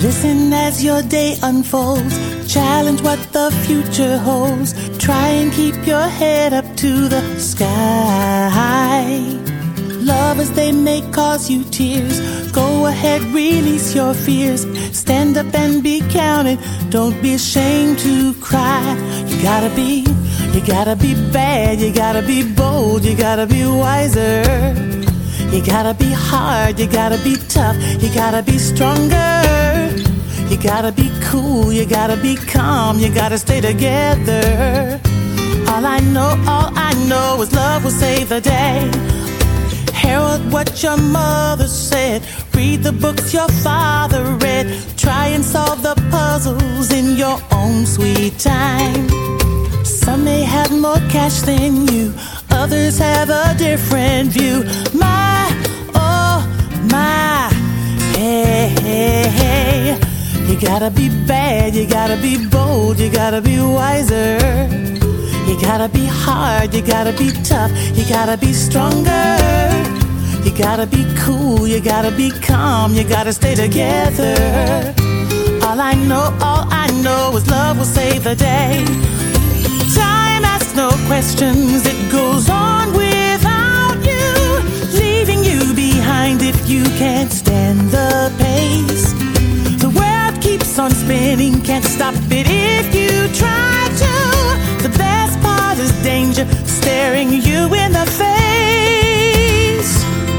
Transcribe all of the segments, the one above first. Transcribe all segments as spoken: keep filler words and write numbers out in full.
Listen as your day unfolds. Challenge what the future holds. Try and keep your head up to the sky. Lovers, they may cause you tears. Go ahead, release your fears. Stand up and be counted. Don't be ashamed to cry. You gotta be, you gotta be bad. You gotta be bold. You gotta be wiser. You gotta be hard. You gotta be tough. You gotta be stronger. You gotta be cool. You gotta be calm. You gotta stay together. All I know, all I know is love will save the day. Herald what your mother said. Read the books your father read. Try and solve the puzzles in your own sweet time. Some may have more cash than you. Others have a different view. My, oh, my, hey, hey, hey. You gotta be bad, you gotta be bold, you gotta be wiser. You gotta be hard, you gotta be tough, you gotta be stronger. You gotta be cool, you gotta be calm, you gotta stay together. All I know, all I know is love will save the day. Time asks no questions, it goes on without you, leaving you behind if you can't stand the pace. The world keeps on spinning, can't stop it if you try to. The best part is danger staring you in the face.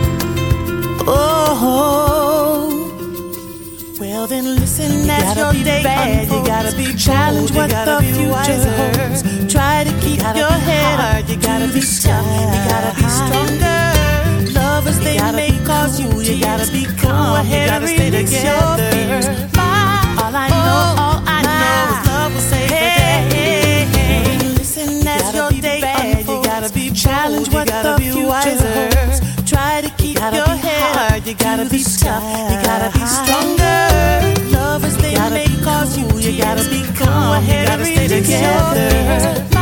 Oh, well then listen as your day unfolds. You gotta be challenge what the future holds. Try to keep your head up. You gotta be tough. You gotta be stronger. Lovers, they may cause you. You gotta be calm. You gotta stay together. All I know, all I know is love will save the day. Listen as your day unfolds. You gotta be challenge what the future holds. Try to keep your head up. You gotta be tough. You gotta be stronger. Lovers, they may cause you. You gotta be calm. You gotta stay together.